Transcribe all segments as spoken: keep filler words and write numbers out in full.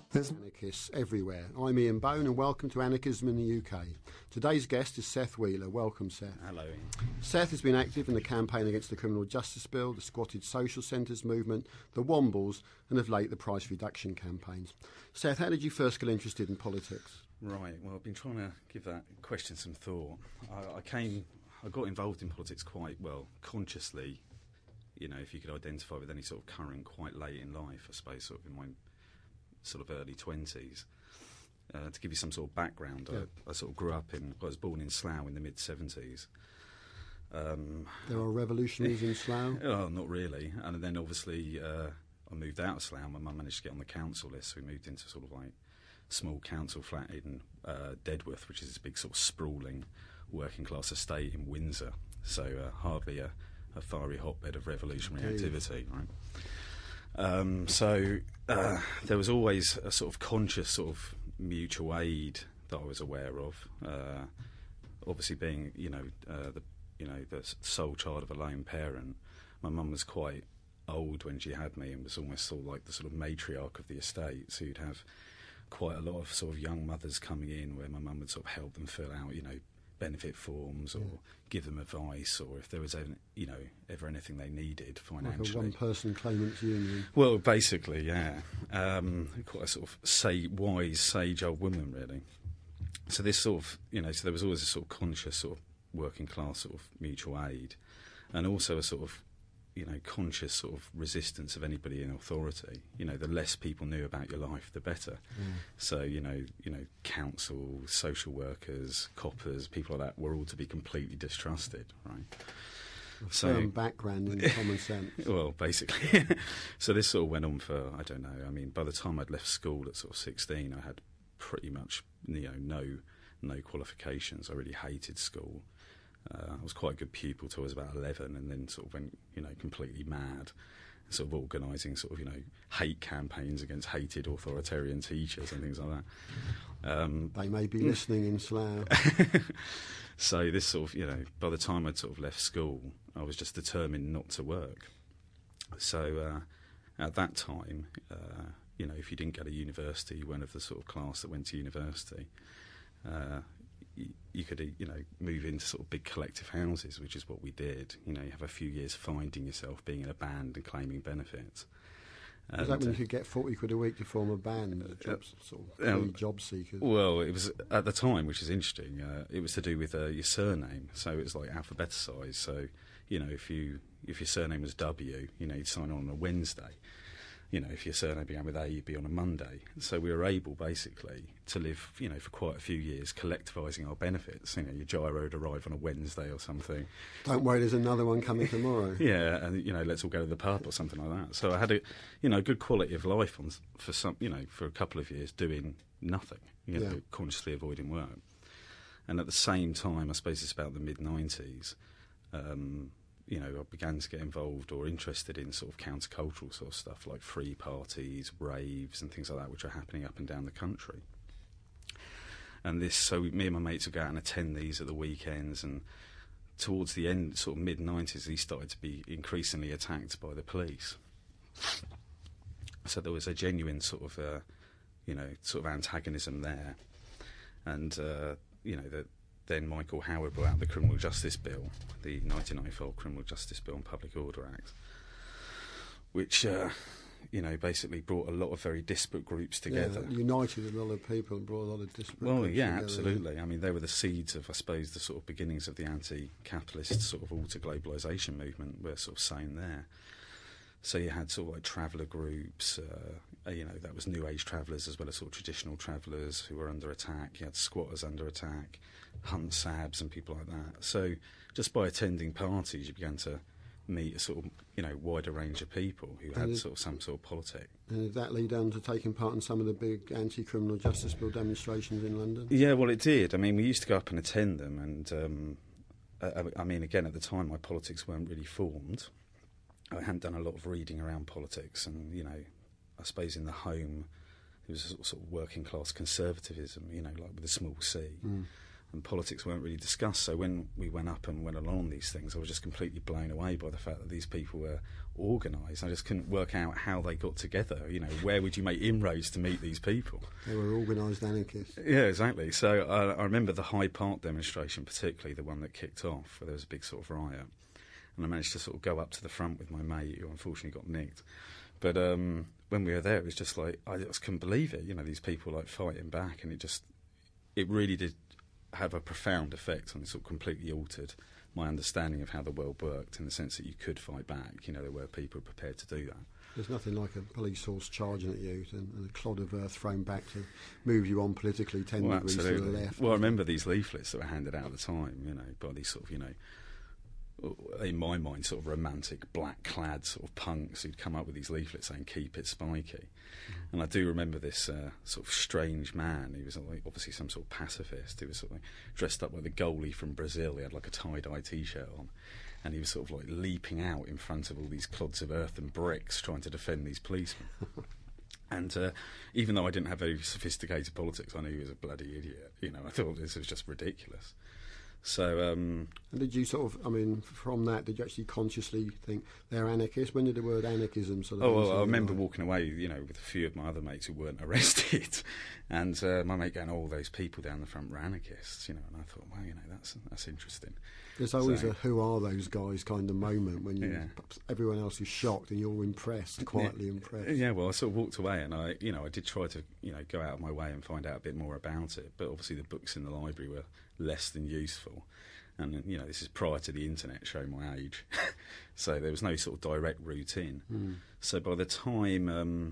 There's anarchists everywhere. I'm Ian Bone and welcome to Anarchism in the U K. Today's guest is Seth Wheeler. Welcome, Seth. Hello, Ian. Seth has been active in the campaign against the Criminal Justice Bill, the Squatted Social Centres movement, the Wombles, and of late the price reduction campaigns. Seth, how did you first get interested in politics? Right, well, I've been trying to give that question some thought. I, I came, I got involved in politics quite, well, consciously, you know, if you could identify with any sort of current quite late in life, I suppose, sort of in my sort of early twenties. Uh, to give you some sort of background, yeah. I, I sort of grew up in, I was born in Slough in the mid-seventies. Um, there are revolutionaries in Slough? Oh, not really. And then obviously uh, I moved out of Slough. My mum managed to get on the council list, so we moved into sort of like small council flat in uh, Dedworth, which is this big sort of sprawling working class estate in Windsor. So uh, hardly a, a fiery hotbed of revolutionary Indeed. activity, right? Um, so uh, there was always a sort of conscious sort of mutual aid that I was aware of. Uh, obviously, being you know uh, the you know the sole child of a lone parent, my mum was quite old when she had me and was almost sort of like the sort of matriarch of the estate. So you'd have quite a lot of sort of young mothers coming in where my mum would sort of help them fill out you know benefit forms or yeah. give them advice, or if there was ever, you know ever anything they needed financially. Like a one-person claimants union. Well, basically, yeah. Um, quite a sort of say, wise, sage old woman, really. So this sort of, you know, so there was always a sort of conscious sort of working class sort of mutual aid, and also a sort of, you know, conscious sort of resistance of anybody in authority. You know, the less people knew about your life, the better. Mm. So, you know, you know, council, social workers, coppers, people like that were all to be completely distrusted, right? A so, firm background in common sense. Well, basically. So this sort of went on for, I don't know, I mean, by the time I'd left school at sort of sixteen, I had pretty much, you know, no, no qualifications. I really hated school. Uh, I was quite a good pupil till I was about eleven, and then sort of went, you know, completely mad, sort of organising sort of, you know, hate campaigns against hated authoritarian teachers and things like that. Um, they may be listening in Slough. So this sort of, you know, by the time I'd sort of left school, I was just determined not to work. So uh, at that time, uh, you know, if you didn't go to university, you weren't of the sort of class that went to university. Uh, You, you could, you know, move into sort of big collective houses, which is what we did. You know, you have a few years finding yourself, being in a band and claiming benefits. Was and, that when uh, you could get forty quid a week to form a band? The jobs, uh, sort of um, job seekers. Well, it was at the time, which is interesting. Uh, it was to do with uh, your surname, so it was like alphabetised. So, you know, if you if your surname was W, you know, you'd sign on on a Wednesday. You know, if your surname began with A, you'd be on a Monday. So we were able, basically, to live, you know, for quite a few years collectivising our benefits. You know, your gyro would arrive on a Wednesday or something. Don't worry, there's another one coming tomorrow. Yeah, and, you know, let's all go to the pub or something like that. So I had a, you know, good quality of life on for some, you know, for a couple of years doing nothing, you know, yeah. consciously avoiding work. And at the same time, I suppose it's about the mid nineties, um, you know, I began to get involved or interested in sort of countercultural sort of stuff like free parties, raves and things like that, which are happening up and down the country. And this, so me and my mates would go out and attend these at the weekends, and towards the end, sort of mid-nineties, these started to be increasingly attacked by the police. So there was a genuine sort of, uh, you know, sort of antagonism there. And, uh, you know, that. Then Michael Howard brought out the Criminal Justice Bill, the nineteen ninety-four Criminal Justice Bill and Public Order Act, which, uh, you know, basically brought a lot of very disparate groups together. Yeah, united a lot of people and brought a lot of disparate well, groups yeah, together. absolutely. I mean, they were the seeds of, I suppose, the sort of beginnings of the anti-capitalist sort of alter-globalisation movement were sort of sown there. So you had sort of like traveller groups, uh, you know, that was New Age travellers as well as sort of traditional travellers who were under attack. You had squatters under attack, hunt sabs and people like that. So just by attending parties, you began to meet a sort of, you know, wider range of people who had sort of some sort of politic. And did that lead on to taking part in some of the big anti-criminal justice bill demonstrations in London? Yeah, well, it did. I mean, we used to go up and attend them, and um, I, I mean, again, at the time, my politics weren't really formed. I hadn't done a lot of reading around politics, and, you know, I suppose in the home it was a sort of working class conservatism, you know, like with a small c. Mm. and politics weren't really discussed. So when we went up and went along on these things, I was just completely blown away by the fact that these people were organised. I just couldn't work out how they got together. You know, where would you make inroads to meet these people? They were organised anarchists. Yeah, exactly. So uh, I remember the Hyde Park demonstration, particularly the one that kicked off, where there was a big sort of riot. And I managed to sort of go up to the front with my mate, who unfortunately got nicked. But um, when we were there, it was just like, I just couldn't believe it. You know, these people like fighting back, and it just, it really did have a profound effect on it. Sort of completely altered my understanding of how the world worked, in the sense that you could fight back. You know, there were people prepared to do that. There's nothing like a police horse charging at you and, and a clod of earth thrown back to move you on politically ten well, degrees absolutely. to the left. Well, I remember these leaflets that were handed out at the time, you know, by these sort of, you know, in my mind, sort of romantic, black-clad sort of punks who'd come up with these leaflets saying, keep it spiky. Mm. And I do remember this uh, sort of strange man. He was like, obviously some sort of pacifist. He was sort of like dressed up like the goalie from Brazil. He had like a tie-dye T-shirt on. And he was sort of like leaping out in front of all these clods of earth and bricks trying to defend these policemen. And uh, even though I didn't have very sophisticated politics, I knew he was a bloody idiot. You know, I thought this was just ridiculous. So, um, and did you sort of, I mean, from that, did you actually consciously think they're anarchists? When did the word anarchism sort of... Oh, well, I remember like? walking away, you know, with a few of my other mates who weren't arrested, and uh, my mate going, oh, all those people down the front were anarchists, you know, and I thought, well, you know, that's that's interesting. There's always so, a who are those guys kind of moment when you, yeah. everyone else is shocked and you're impressed, quietly yeah. impressed. Yeah, well, I sort of walked away, and I, you know, I did try to, you know, go out of my way and find out a bit more about it, but obviously the books in the library were less than useful. And, you know, this is prior to the internet, showing my age. So there was no sort of direct route in. Mm. So by the time um,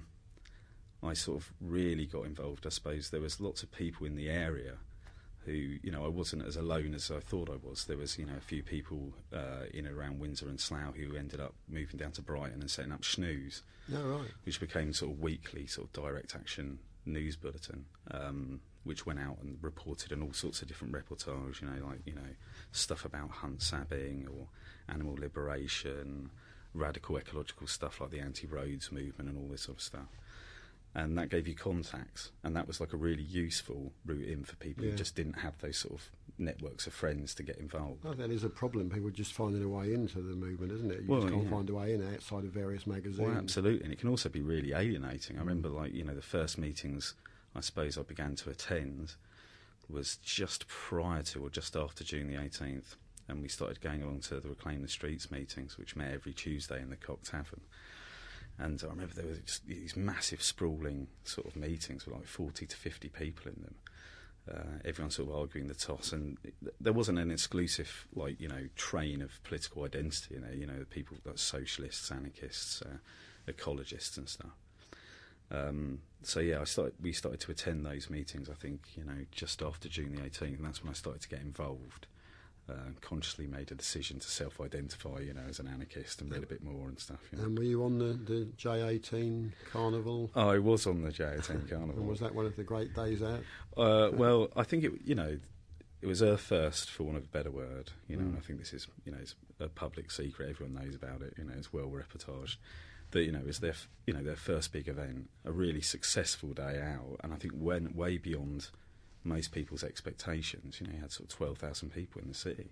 I sort of really got involved, I suppose there was lots of people in the area who, you know, I wasn't as alone as I thought I was. There was, you know, a few people uh, in and around Windsor and Slough who ended up moving down to Brighton and setting up Snooze, oh, right. which became sort of weekly sort of direct action news bulletin. Um, which went out and reported on all sorts of different reportage, you know, like, you know, stuff about hunt sabbing or animal liberation, radical ecological stuff like the anti-roads movement and all this sort of stuff. And that gave you contacts, and that was like a really useful route in for people yeah. who just didn't have those sort of networks of friends to get involved. Well, that is a problem, people just finding a way into the movement, isn't it? You well, just can't yeah. find a way in outside of various magazines. Well, absolutely, and it can also be really alienating. I remember, like, you know, the first meetings I suppose I began to attend was just prior to or just after June the eighteenth, and we started going along to the Reclaim the Streets meetings, which met every Tuesday in the Cock Tavern. And I remember there were just these massive sprawling sort of meetings with like forty to fifty people in them. Uh, everyone sort of arguing the toss, and it, there wasn't an exclusive, like, you know, train of political identity in there. You know, the people like socialists, anarchists, uh, ecologists, and stuff. Um, so yeah, I started. We started to attend those meetings. I think, you know, just after June the eighteenth, and that's when I started to get involved. Uh, consciously made a decision to self-identify, you know, as an anarchist and read a bit more and stuff. You know. And were you on the, the J eighteen Carnival? Oh, I was on the J eighteen Carnival. And was that one of the great days out? Uh, well, I think it, you know, it was Earth First, for want of a better word. You know, mm. and I think this is, you know, it's a public secret. Everyone knows about it. You know, it's well reportaged. That, you know, it was their, you know, their first big event, a really successful day out, and I think went way beyond most people's expectations. You know, you had sort of twelve thousand people in the city,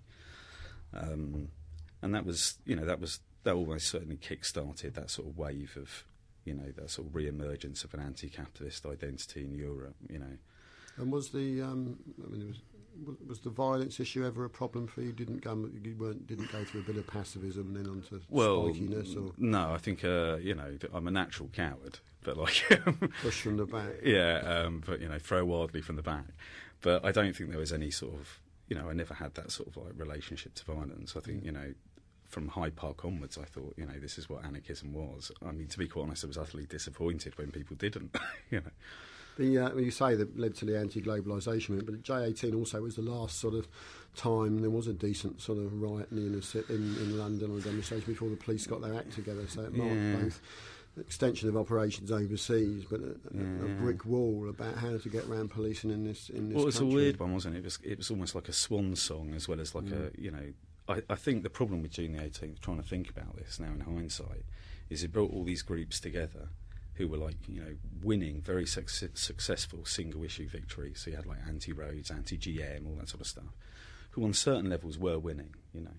um, and that was, you know, that was that almost certainly kick-started that sort of wave of, you know, that sort of re-emergence of an anti-capitalist identity in Europe. You know, and was the, um, I mean, it was. Was the violence issue ever a problem for you? Didn't go, you weren't, didn't go through a bit of pacifism and then onto well, spikiness? Or? No, I think, uh, you know, I'm a natural coward, but like... push from the back. Yeah, um, but, you know, throw wildly from the back. But I don't think there was any sort of, you know, I never had that sort of like relationship to violence. I think, mm. you know, from Hyde Park onwards, I thought, you know, this is what anarchism was. I mean, to be quite honest, I was utterly disappointed when people didn't, you know. The, uh, you say that led to the anti-globalisation movement, but J eighteen also was the last sort of time there was a decent sort of riot in the inner city, in, in London, or a demonstration before the police got their act together. So it marked yeah. both extension of operations overseas, but a, yeah. a brick wall about how to get around policing in this in this well, it's country. a weird one, wasn't it? It was, it was almost like a swan song as well as like mm. a, you know... I, I think the problem with June the eighteenth, trying to think about this now in hindsight, is it brought all these groups together who were like, you know, winning very suc- successful single issue victories. So you had like anti-Rhodes, anti-G M, all that sort of stuff, who on certain levels were winning, you know.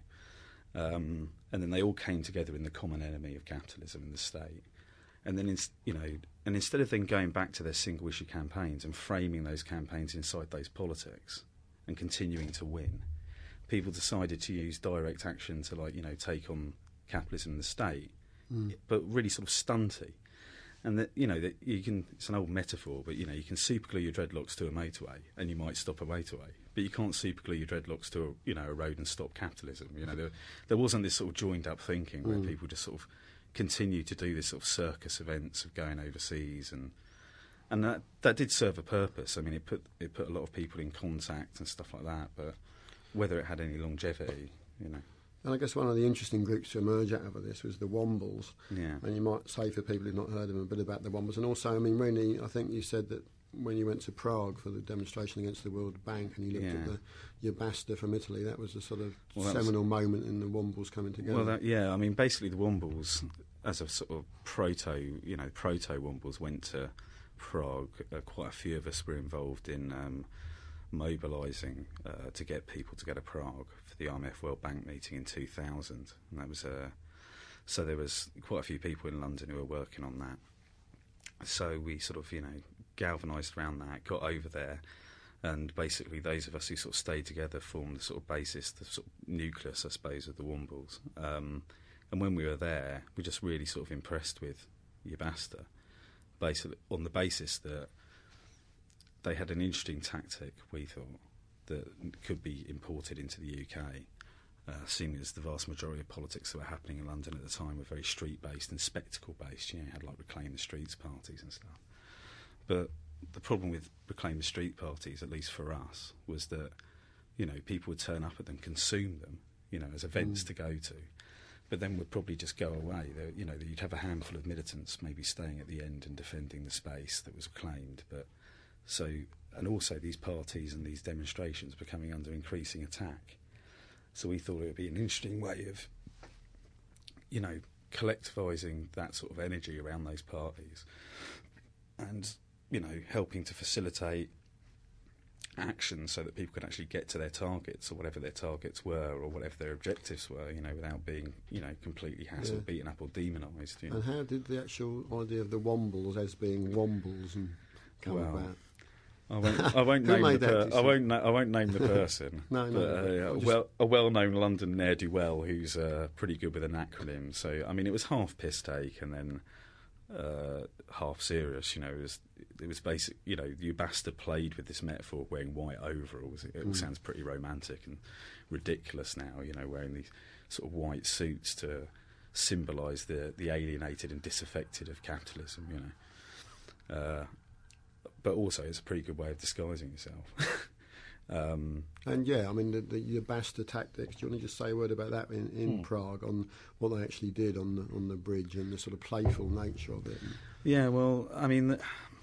Um, and then they all came together in the common enemy of capitalism and the state. And then, in, you know, and instead of then going back to their single issue campaigns and framing those campaigns inside those politics and continuing to win, people decided to use direct action to, like, you know, take on capitalism and the state, mm. but really sort of stunty. And that, you know, that you can, it's an old metaphor, but, you know, you can superglue your dreadlocks to a motorway and you might stop a motorway, but you can't superglue your dreadlocks to a, you know, a road and stop capitalism. You know, there, there wasn't this sort of joined up thinking where mm. people just sort of continue to do this sort of circus events of going overseas, and and that that did serve a purpose. I mean, it put it put a lot of people in contact and stuff like that, but whether it had any longevity, you know. And I guess one of the interesting groups to emerge out of this was the Wombles. Yeah. And you might say, for people who've not heard of them, a bit about the Wombles. And also, I mean, really, I think you said that when you went to Prague for the demonstration against the World Bank and you looked yeah. at the Jabasta from Italy, that was a sort of well, seminal moment in the Wombles coming together. Well, that, yeah, I mean, basically the Wombles, as a sort of proto, you know, proto-Wombles went to Prague. Uh, quite a few of us were involved in um, mobilising uh, to get people to go to Prague for the I M F World Bank meeting in two thousand, and that was uh, so there was quite a few people in London who were working on that. So we sort of, you know, galvanised around that, got over there, and basically those of us who sort of stayed together formed the sort of basis, the sort of nucleus, I suppose, of the Wombles. Um, and when we were there, we were just really sort of impressed with Jabasta, basically on the basis that they had an interesting tactic, we thought, that could be imported into the U K, uh, seeing as the vast majority of politics that were happening in London at the time were very street-based and spectacle-based. You know, you had like Reclaim the Streets parties and stuff. But the problem with Reclaim the Street parties, at least for us, was that, you know, people would turn up at them, consume them, you know, as events mm. to go to, but then would probably just go away. They, you know, you'd have a handful of militants maybe staying at the end and defending the space that was claimed. But so, and also these parties and these demonstrations were coming under increasing attack. So we thought it would be an interesting way of, you know, collectivising that sort of energy around those parties and, you know, helping to facilitate action so that people could actually get to their targets, or whatever their targets were, or whatever their objectives were, you know, without being, you know, completely hassled, yeah. beaten up or demonised. You know. And how did the actual idea of the Wombles as being Wombles and come well, about? I won't. I won't name the. Per- I won't. Na- I won't name the person. no, no. But, no. Uh, a, well, a well-known London ne'er-do-well who's uh, pretty good with an acronym. So I mean, it was half piss take and then uh, half serious. You know, it was. It was basic. You know, Jabasta played with this metaphor of wearing white overalls. It, it mm. sounds pretty romantic and ridiculous now. You know, wearing these sort of white suits to symbolise the the alienated and disaffected of capitalism. You know. Uh, But also, it's a pretty good way of disguising yourself. um, and yeah, I mean, the, the Jabasta tactics. Do you want to just say a word about that in, in hmm. Prague, on what they actually did on the on the bridge and the sort of playful nature of it? Yeah, well, I mean,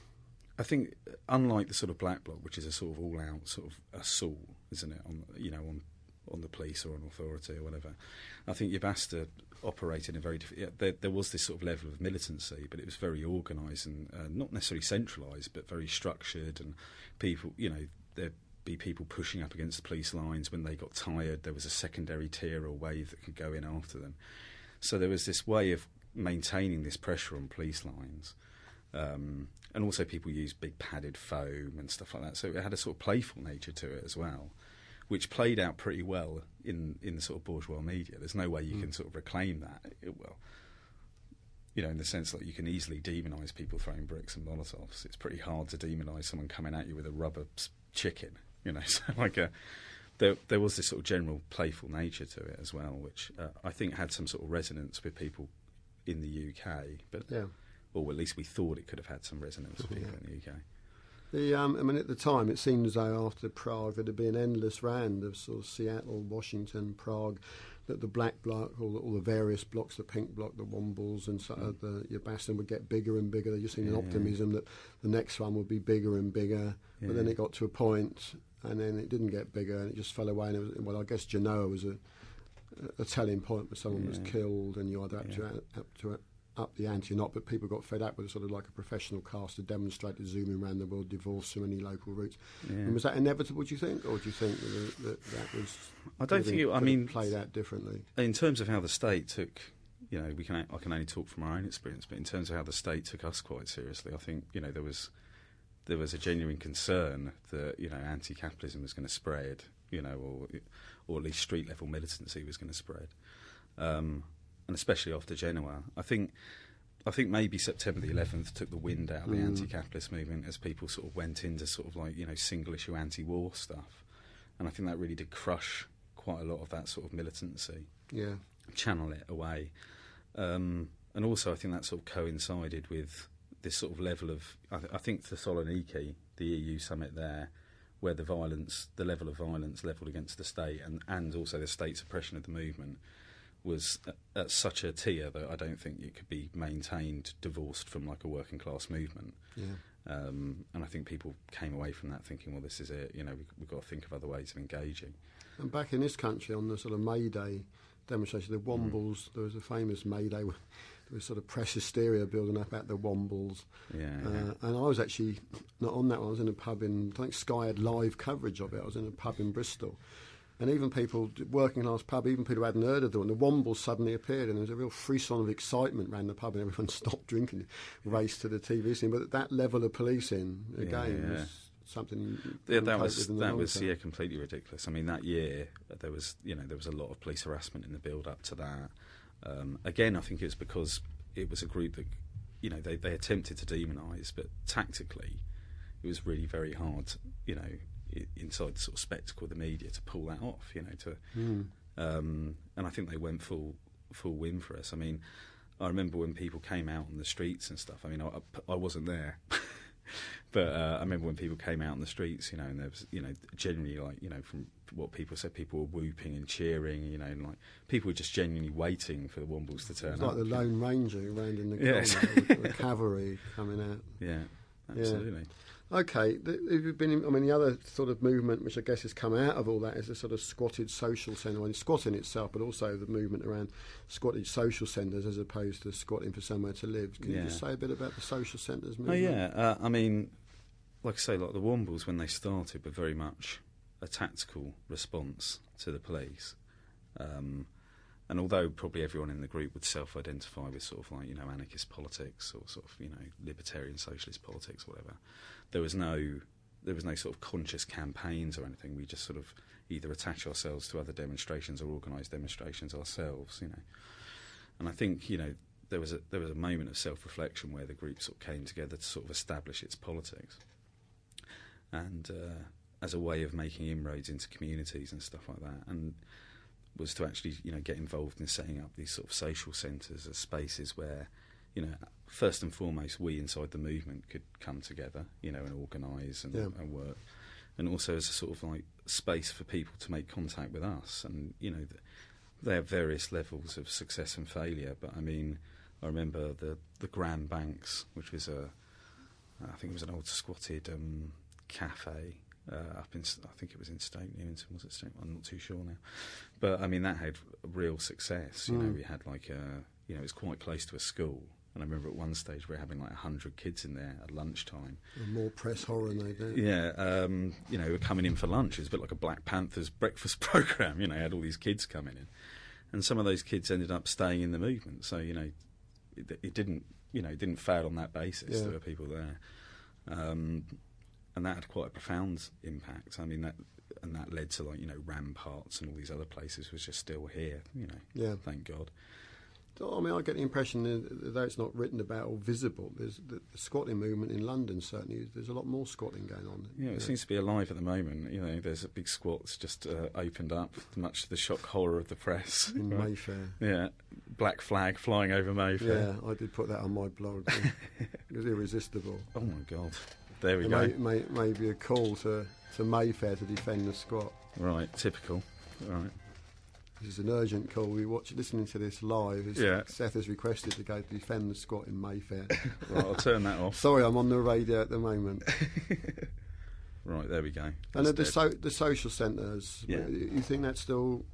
I think unlike the sort of Black Bloc, which is a sort of all-out sort of assault, isn't it? On you know on on the police or on authority or whatever. I think Jabasta operated in a very different... Yeah, there, there was this sort of level of militancy, but it was very organised and uh, not necessarily centralised, but very structured, and people, you know, there'd be people pushing up against the police lines. When they got tired, there was a secondary tier or wave that could go in after them. So there was this way of maintaining this pressure on police lines. Um, and also people used big padded foam and stuff like that. So it had a sort of playful nature to it as well, which played out pretty well in, in the sort of bourgeois media. There's no way you mm. can sort of reclaim that. It, well, you know, in the sense that you can easily demonise people throwing bricks and Molotovs. It's pretty hard to demonise someone coming at you with a rubber chicken, you know. So, like, a, there, there was this sort of general playful nature to it as well, which uh, I think had some sort of resonance with people in the U K. But, yeah. or at least we thought it could have had some resonance with people yeah. in the U K. The, um, I mean, at the time, it seemed as though after Prague there'd be an endless round of sort of Seattle, Washington, Prague, that the Black Bloc, all the, all the various blocks, the Pink Bloc, the Wombles, and so, uh, the Jabasta would get bigger and bigger. There just seemed an yeah. optimism that the next one would be bigger and bigger. Yeah. But then it got to a point, and then it didn't get bigger, and it just fell away. And it was, well, I guess Genoa was a, a telling point where someone yeah. was killed, and you either had yeah. to, had to up the ante or not, but people got fed up with sort of like a professional cast of demonstrators zooming around the world, divorced from any local routes. Yeah. And was that inevitable, do you think, or do you think that that, that was? I don't think it. I mean, played out differently in terms of how the state took. You know, we can. I can only talk from our own experience, but in terms of how the state took us quite seriously, I think you know there was there was a genuine concern that you know anti-capitalism was going to spread, you know, or or at least street level militancy was going to spread, um, and especially after Genoa, I think. I think maybe September the eleventh took the wind out of the mm. anti-capitalist movement as people sort of went into sort of like you know single issue anti-war stuff, and I think that really did crush quite a lot of that sort of militancy. Yeah, channel it away. Um, and also I think that sort of coincided with this sort of level of, I, th- I think Thessaloniki, the E U summit there, where the violence, the level of violence levelled against the state and, and also the state suppression of the movement was at, at such a tier that I don't think it could be maintained divorced from like a working class movement. Yeah. Um, and I think people came away from that thinking, well, this is it, you know, we, we've got to think of other ways of engaging. And back in this country on the sort of May Day demonstration, the Wombles, mm. there was a famous May Day where there was sort of press hysteria building up at the Wombles. Yeah, uh, yeah. And I was actually not on that one. I was in a pub in, I think Sky had live coverage of it. I was in a pub in Bristol. And even people, working class pub, even people who hadn't heard of them, the Wombles suddenly appeared, and there was a real frisson of excitement around the pub, and everyone stopped drinking, raced to the T V scene. But that level of policing, again, yeah, yeah. was something. Yeah, that was that was yeah, completely ridiculous. I mean, that year there was you know there was a lot of police harassment in the build up to that. Um, again, I think it was because it was a group that you know they they attempted to demonise, but tactically, it was really very hard. You know. Inside the sort of spectacle of the media to pull that off, you know, to, mm. um, and I think they went full full win for us. I mean, I remember when people came out on the streets and stuff. I mean, I, I wasn't there, but uh, I remember when people came out on the streets, you know, and there was, you know, genuinely like, you know, from what people said, people were whooping and cheering, you know, and like people were just genuinely waiting for the Wombles to turn up. It's up. like the Lone Ranger around in the yeah. corner, with the cavalry coming out. Yeah, absolutely. Yeah. Okay, the, been, I mean, the other sort of movement, which I guess has come out of all that, is the sort of squatted social centre. I mean, squatting itself, but also the movement around squatted social centres as opposed to squatting for somewhere to live. Can yeah. you just say a bit about the social centres movement? Oh, yeah. Uh, I mean, like I say, like the Wombles, when they started, were very much a tactical response to the police. Um, and although probably everyone in the group would self-identify with sort of like, you know, anarchist politics or sort of, you know, libertarian socialist politics or whatever, there was no there was no sort of conscious campaigns or anything. We just sort of either attach ourselves to other demonstrations or organise demonstrations ourselves, you know. And I think, you know, there was a there was a moment of self-reflection where the group sort of came together to sort of establish its politics. And uh, as a way of making inroads into communities and stuff like that. And was to actually, you know, get involved in setting up these sort of social centres as spaces where, you know, first and foremost, we inside the movement could come together, you know, and organise and, yeah. and work, and also as a sort of like space for people to make contact with us. And you know, th- they have various levels of success and failure. But I mean, I remember the the Grand Banks, which was a, I think it was an old squatted um, cafe. Uh, up in, I think it was in Stoke Newington, was it Stoke? I'm not too sure now, but I mean that had real success. You mm. know, we had like a, you know, it was quite close to a school, and I remember at one stage we were having like a hundred kids in there at lunchtime. And more press horror than they do. Yeah, um, you know, we were coming in for lunch. It was a bit like a Black Panthers breakfast program. You know, had all these kids coming in, and some of those kids ended up staying in the movement. So you know, it, it didn't, you know, it didn't fail on that basis. Yeah. There were people there. Um, And that had quite a profound impact. I mean, that and that led to like you know Ramparts and all these other places was just still here. You know, yeah. Thank God. So, I mean, I get the impression that though it's not written about or visible, there's the, the squatting movement in London. Certainly, there's a lot more squatting going on. Yeah, it yeah. seems to be alive at the moment. You know, there's a big squat that's just uh, opened up, much to the shock horror of the press. In right? Mayfair. Yeah, black flag flying over Mayfair. Yeah, I did put that on my blog. It was irresistible. Oh my God. There we it go. May, may, maybe a call to, to Mayfair to defend the squat. Right, typical. Right. This is an urgent call. We watch listening to this live. Yeah. Seth has requested to go to defend the squat in Mayfair. Right, I'll turn that off. Sorry, I'm on the radio at the moment. Right, there we go. That's and the, so, the social centres, yeah. you think that's still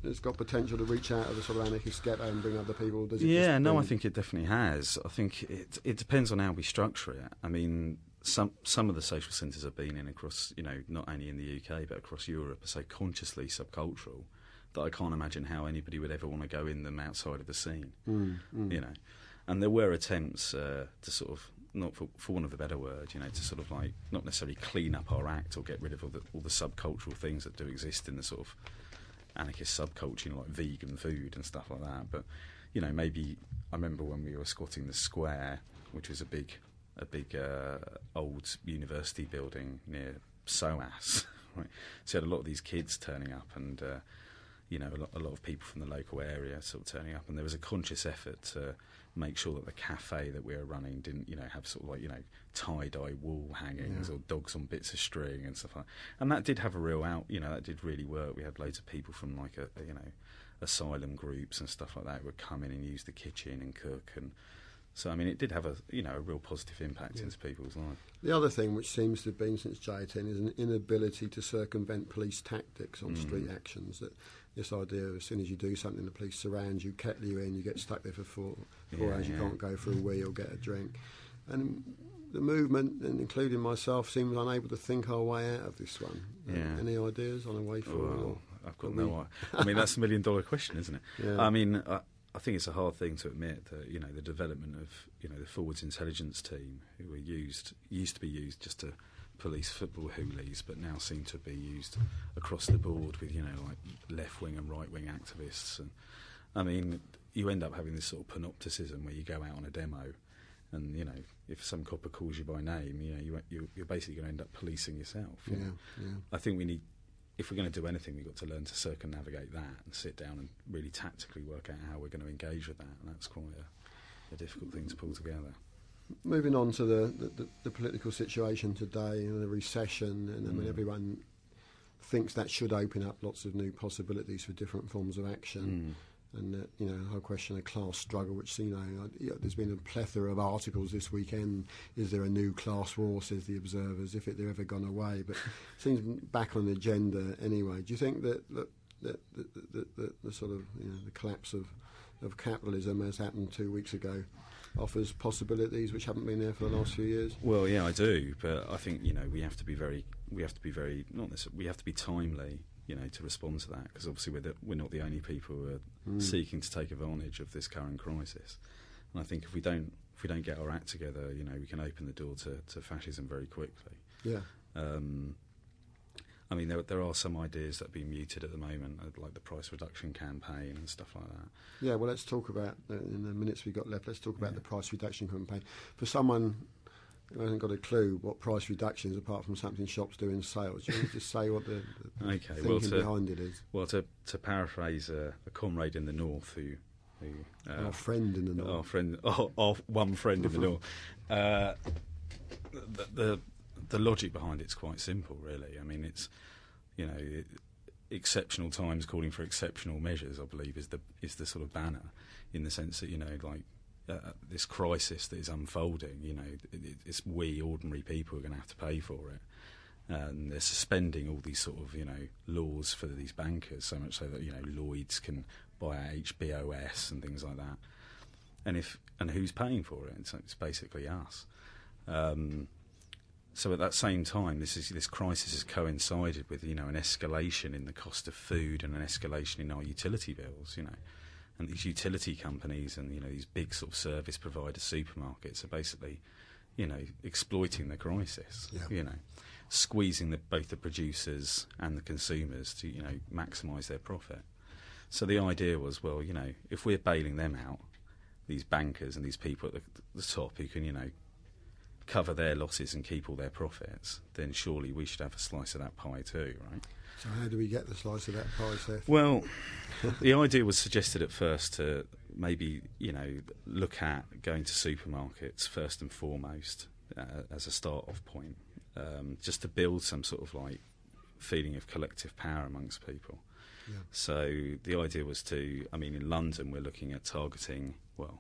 it's got potential to reach out of the sort of anarchist ghetto and bring other people? Does it yeah, just no, bring... I think it definitely has. I think it it depends on how we structure it. I mean, some some of the social centres I've been in across, you know, not only in the U K but across Europe are so consciously subcultural that I can't imagine how anybody would ever want to go in them outside of the scene. Mm, mm. You know, and there were attempts uh, to sort of, not for, for want of a better word, you know, to sort of like not necessarily clean up our act or get rid of all the, all the subcultural things that do exist in the sort of anarchist subculture, you know, like vegan food and stuff like that. But you know, maybe I remember when we were squatting the square, which was a big, a big uh, old university building near SOAS. Right? So you had a lot of these kids turning up, and uh, you know, a lot, a lot of people from the local area sort of turning up, and there was a conscious effort to make sure that the cafe that we were running didn't, you know, have sort of like, you know, tie-dye wall hangings yeah. or dogs on bits of string and stuff like that. And that did have a real out, you know, that did really work. We had loads of people from like, a, a you know, asylum groups and stuff like that who would come in and use the kitchen and cook. And so, I mean, it did have a, you know, a real positive impact yeah. into people's lives. The other thing which seems to have been since J eighteen is an inability to circumvent police tactics on mm. street actions. That this idea of as soon as you do something, the police surround you, kettle you in, you get stuck there for four, four yeah, hours, you yeah. can't go for a wee or get a drink. And the movement, and including myself, seems unable to think our way out of this one. Yeah. Any ideas on a way forward? Well, I've got no idea. I mean, that's a million dollar question, isn't it? Yeah. I mean, I, I think it's a hard thing to admit that, you know, the development of, you know, the Forwards Intelligence Team, who were used, used to be used just to police football hoolies, but now seem to be used across the board with, you know, like left-wing and right-wing activists. And I mean, you end up having this sort of panopticism where you go out on a demo and, you know, if some copper calls you by name, you know, you, you, you're basically going to end up policing yourself. You yeah, know? yeah. I think we need, if we're going to do anything, we've got to learn to circumnavigate that and sit down and really tactically work out how we're going to engage with that. And that's quite a, a difficult thing to pull together. Moving on to the, the, the political situation today, you know, the recession, and I mean, mm. everyone thinks that should open up lots of new possibilities for different forms of action. Mm. And, uh, you know, the whole question of class struggle, which, you know, you know, there's been a plethora of articles this weekend. Is there a new class war, says the Observers, if it, they're ever gone away? But it seems back on the agenda anyway. Do you think that, that, that, that, that, that, that the sort of, you know, the collapse of, of capitalism, as happened two weeks ago, offers possibilities which haven't been there for the last few years? Well, yeah, I do, but I think, you know, we have to be very, we have to be very, not necessarily, we have to be timely, you know, to respond to that, because obviously we're the, we're not the only people who are mm. seeking to take advantage of this current crisis. And I think if we don't, if we don't get our act together, you know, we can open the door to, to fascism very quickly. Yeah. Um, I mean, there, there are some ideas that are being mooted at the moment, like the price reduction campaign and stuff like that. Yeah, well, let's talk about, uh, in the minutes we've got left, let's talk about yeah. the price reduction campaign. For someone who hasn't got a clue what price reduction is, apart from something shops do in sales, do you want to just say what the, the okay, thinking well, to, behind it is? Well, to, to paraphrase uh, a comrade in the North who... who uh, our friend in the North. Our friend, our, our one friend in the North. Uh, the... the The logic behind it's quite simple, really. I mean, it's, you know, it, exceptional times calling for exceptional measures, I believe, is the is the sort of banner, in the sense that, you know, like uh, this crisis that is unfolding, you know, it, it's we ordinary people who are going to have to pay for it. And they're suspending all these sort of, you know, laws for these bankers, so much so that, you know, Lloyds can buy out H B O S and things like that. And if and who's paying for it? It's, it's basically us. Um, So at that same time, this is this crisis has coincided with, you know, an escalation in the cost of food and an escalation in our utility bills, you know, and these utility companies and, you know, these big sort of service provider supermarkets are basically, you know, exploiting the crisis, yeah. you know, squeezing the, both the producers and the consumers to, you know, maximise their profit. So the idea was, well, you know, if we're bailing them out, these bankers and these people at the, the top who can, you know, cover their losses and keep all their profits, then surely we should have a slice of that pie too, right? So how do we get the slice of that pie, Seth? Well, the idea was suggested at first to maybe, you know, look at going to supermarkets first and foremost uh, as a start-off point, um, just to build some sort of like feeling of collective power amongst people. Yeah. So the idea was to, I mean, in London we're looking at targeting, well,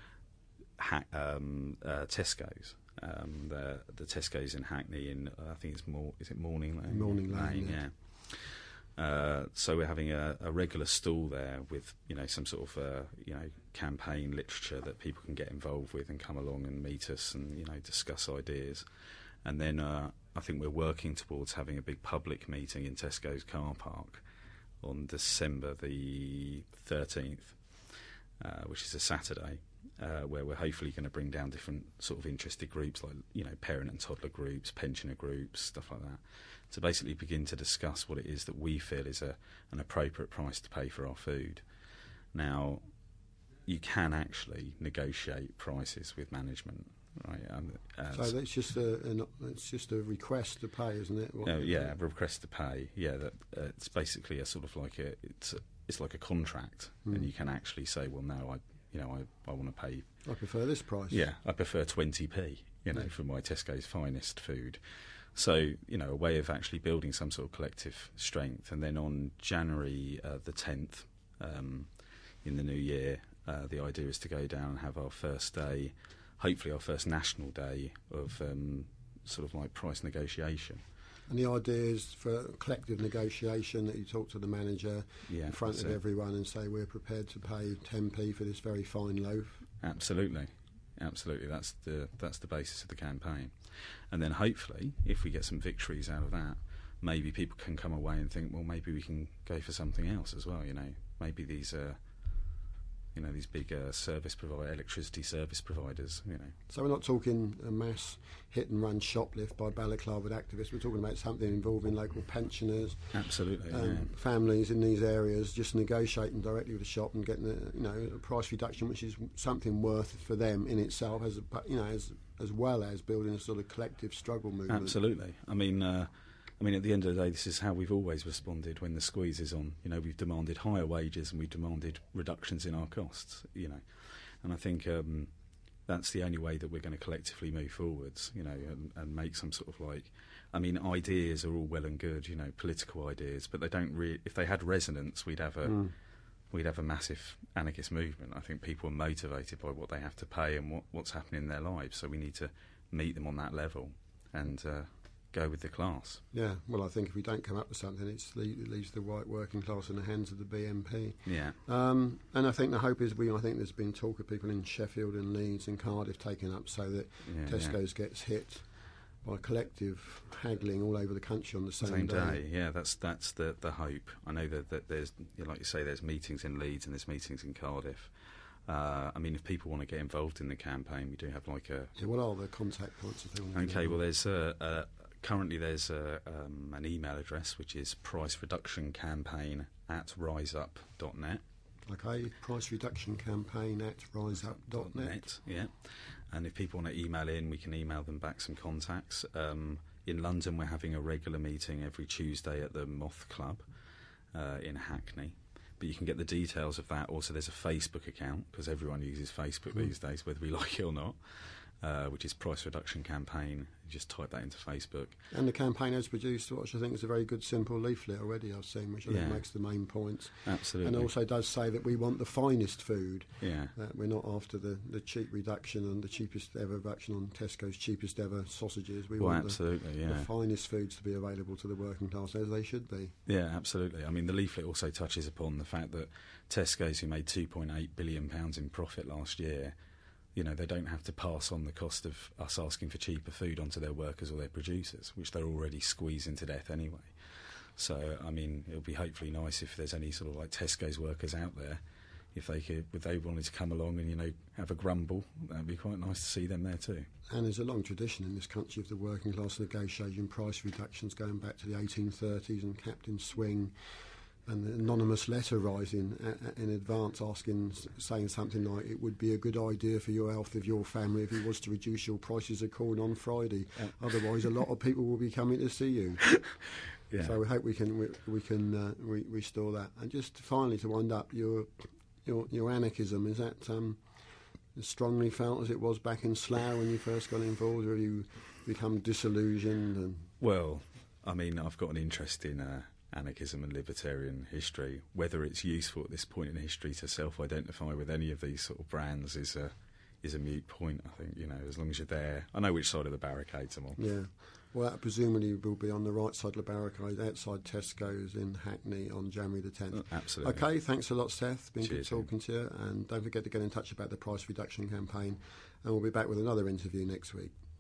ha- um, uh, Tesco's. Um, the, the Tesco's in Hackney, in uh, I think it's more is it Morning Lane? Morning Lane, Lane yeah. Uh, so we're having a, a regular stall there with, you know, some sort of, uh, you know, campaign literature that people can get involved with and come along and meet us and, you know, discuss ideas. And then uh, I think we're working towards having a big public meeting in Tesco's car park on December the thirteenth, uh, which is a Saturday, uh, where we're hopefully going to bring down different sort of interested groups like, you know, parent and toddler groups, pensioner groups, stuff like that, to basically begin to discuss what it is that we feel is a, an appropriate price to pay for our food. Now, you can actually negotiate prices with management, right? Um, uh, so that's just a an, it's just a request to pay, isn't it? What, uh, yeah, a request to pay. Yeah, that uh, it's basically a sort of like a it's a, it's like a contract, mm. and you can actually say, well, no, I you know I, I want to pay. I prefer this price. Yeah, I prefer twenty p. You know, yeah. for my Tesco's finest food. So, you know, a way of actually building some sort of collective strength. And then on January uh, the tenth, um, in the new year, uh, the idea is to go down and have our first day, hopefully our first national day of um, sort of like price negotiation. And the idea is for collective negotiation that you talk to the manager yeah, in front of it. everyone and say we're prepared to pay ten p for this very fine loaf. Absolutely. Absolutely, that's the that's the basis of the campaign. And then hopefully, if we get some victories out of that, maybe people can come away and think, well, maybe we can go for something else as well. You know, maybe these, uh, you know, these big uh, service provider, electricity service providers. You know, so we're not talking a mass hit and run shoplift by balaclava activists. We're talking about something involving local pensioners, absolutely, um, yeah. families in these areas, just negotiating directly with the shop and getting a, you know, a price reduction, which is something worth for them in itself, as a, you know, as as well as building a sort of collective struggle movement. Absolutely. I mean, uh, I mean, at the end of the day, this is how we've always responded when the squeeze is on. You know, we've demanded higher wages and we've demanded reductions in our costs. You know, and I think um, that's the only way that we're going to collectively move forwards. You know, and, and make some sort of like, I mean, ideas are all well and good. You know, political ideas, but they don't really. If they had resonance, we'd have a. Mm. We'd have a massive anarchist movement. I think people are motivated by what they have to pay and what, what's happening in their lives, so we need to meet them on that level and uh, go with the class. Yeah, well, I think if we don't come up with something, it's le- it leaves the white working class in the hands of the B N P. Yeah. Um, and I think the hope is, we. I think there's been talk of people in Sheffield and Leeds and Cardiff taking up so that yeah, Tesco's yeah. gets hit by collective haggling all over the country on the same, same day. day. Yeah, that's that's the the hope. I know that, that there's, you know, like you say, there's meetings in Leeds and there's meetings in Cardiff. Uh, I mean, if people want to get involved in the campaign, we do have like a. Yeah, what are the contact points? If they want to okay, well, there's a, a, currently there's a, um, an email address which is price reduction campaign at riseup dot net. Okay, price reduction campaign at riseup dot net. Yeah. And if people want to email in, we can email them back some contacts. Um, in London, we're having a regular meeting every Tuesday at the Moth Club uh, in Hackney. But you can get the details of that. Also, there's a Facebook account, because everyone uses Facebook mm. these days, whether we like it or not, uh, which is Price Reduction Campaign. You just type that into Facebook. And the campaign has produced, which I think is a very good, simple leaflet already I've seen, which I yeah. think makes the main points. Absolutely. And also does say that we want the finest food. Yeah. That we're not after the, the cheap reduction and the cheapest ever reduction on Tesco's cheapest ever sausages. We well, want absolutely, the, yeah. the finest foods to be available to the working class, as they should be. Yeah, absolutely. I mean, the leaflet also touches upon the fact that Tesco's, who made two point eight billion pounds in profit last year, you know, they don't have to pass on the cost of us asking for cheaper food onto their workers or their producers, which they're already squeezing to death anyway. So, I mean, it would be hopefully nice if there's any sort of like Tesco's workers out there, if they could, if they wanted to come along and, you know, have a grumble, that'd be quite nice to see them there too. And there's a long tradition in this country of the working class negotiating price reductions going back to the eighteen thirties, and Captain Swing and the anonymous letter rising uh, in advance asking, saying something like, it would be a good idea for your health of your family if you was to reduce your prices of corn on Friday. Yeah. Otherwise, a lot of people will be coming to see you. Yeah. So we hope we can we, we can uh, re- restore that. And just finally, to wind up, your your, your anarchism, is that um, as strongly felt as it was back in Slough when you first got involved, or have you become disillusioned? And well, I mean, I've got an interest in Uh, anarchism and libertarian history. Whether it's useful at this point in history to self-identify with any of these sort of brands is a is a moot point. I think, you know, as long as you're there, I know which side of the barricades I'm on. Yeah. Well, that presumably will be on the right side of the barricade, outside Tesco's in Hackney on January the tenth. Oh, absolutely. Okay, thanks a lot, Seth. Been Cheers, good talking to you. And don't forget to get in touch about the price reduction campaign. And we'll be back with another interview next week.